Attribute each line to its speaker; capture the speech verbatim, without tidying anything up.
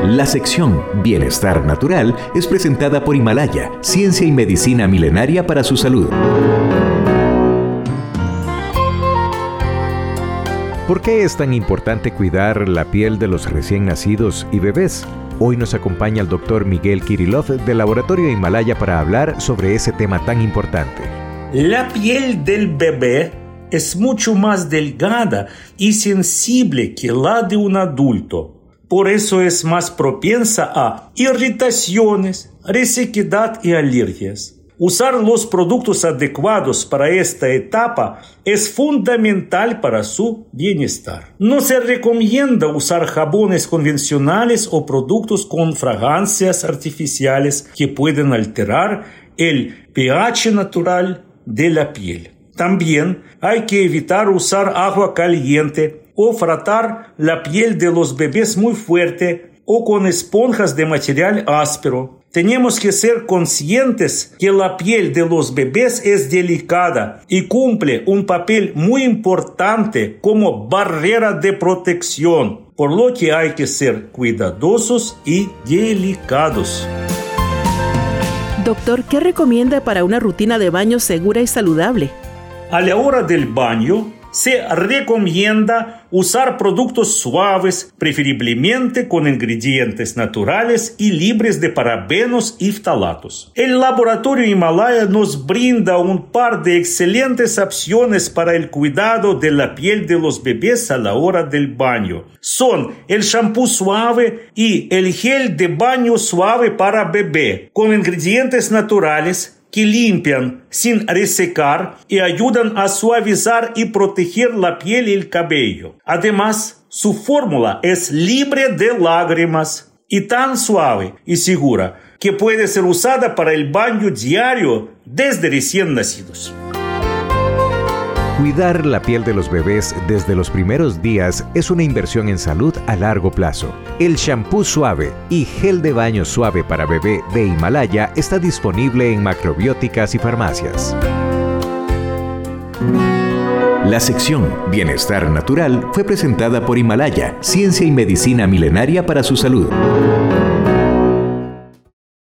Speaker 1: La sección Bienestar Natural es presentada por Himalaya, ciencia y medicina milenaria para su salud. ¿Por qué es tan importante cuidar la piel de los recién nacidos y bebés? Hoy nos acompaña el doctor Miguel Kirillov del Laboratorio Himalaya para hablar sobre ese tema tan importante.
Speaker 2: La piel del bebé es mucho más delgada y sensible que la de un adulto. Por eso es más propensa a irritaciones, resequedad y alergias. Usar los productos adecuados para esta etapa es fundamental para su bienestar. No se recomienda usar jabones convencionales o productos con fragancias artificiales que pueden alterar el pH natural de la piel. También hay que evitar usar agua caliente o frotar la piel de los bebés muy fuerte o con esponjas de material áspero. Tenemos que ser conscientes que la piel de los bebés es delicada y cumple un papel muy importante como barrera de protección, por lo que hay que ser cuidadosos y delicados.
Speaker 3: Doctor, ¿qué recomienda para una rutina de baño segura y saludable?
Speaker 2: A la hora del baño, se recomienda usar productos suaves, preferiblemente con ingredientes naturales y libres de parabenos y ftalatos. El Laboratorio Himalaya nos brinda un par de excelentes opciones para el cuidado de la piel de los bebés a la hora del baño. Son el shampoo suave y el gel de baño suave para bebé, con ingredientes naturales que limpian sin resecar y ayudan a suavizar y proteger la piel y el cabello. Además, su fórmula es libre de lágrimas y tan suave y segura que puede ser usada para el baño diario desde recién nacidos.
Speaker 1: Cuidar la piel de los bebés desde los primeros días es una inversión en salud a largo plazo. El shampoo suave y gel de baño suave para bebé de Himalaya está disponible en macrobióticas y farmacias. La sección Bienestar Natural fue presentada por Himalaya, ciencia y medicina milenaria para su salud.